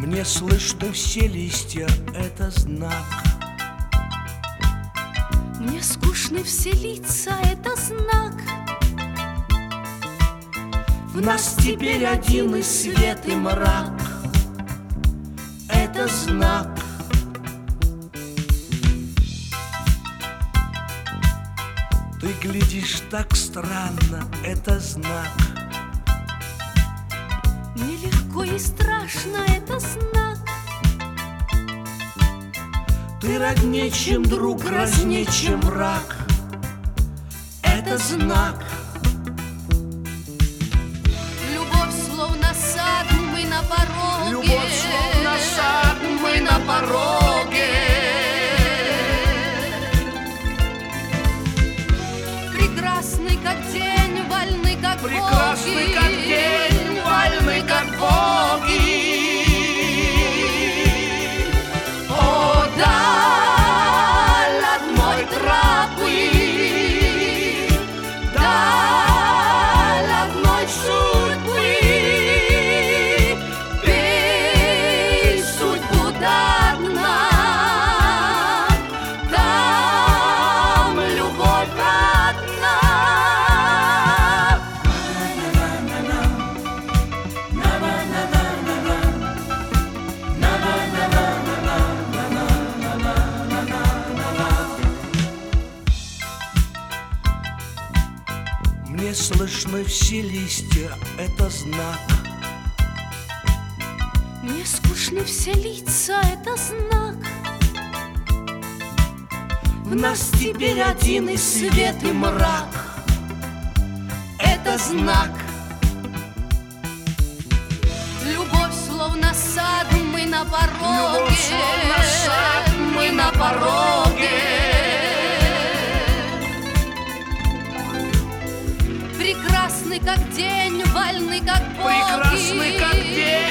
Мне слышны все листья, это знак. Мне скучны все лица, это знак. В нас теперь один и свет, и мрак. Это знак. Ты глядишь так странно, это знак. Мне легко и страшно, это знак. Ты роднее, чем друг, грознее, чем враг. Это знак. Любовь словно сад, мы на пороге. Любовь словно сад, мы на пороге. Прекрасный как день, вольны как боги. Прекрасный как день, вольны как боги. О, даль одной тропы, даль одной судьбы. Пей судьбу до дна, там любовь одна. Мне слышны все листья, это знак. Мне скучны все лица, это знак. В нас теперь один и свет, и мрак. Это знак. Любовь словно сад, мы на пороге. Любовь словно сад, мы на пороге. Прекрасный как день, вольны как боги. Прекрасный как день,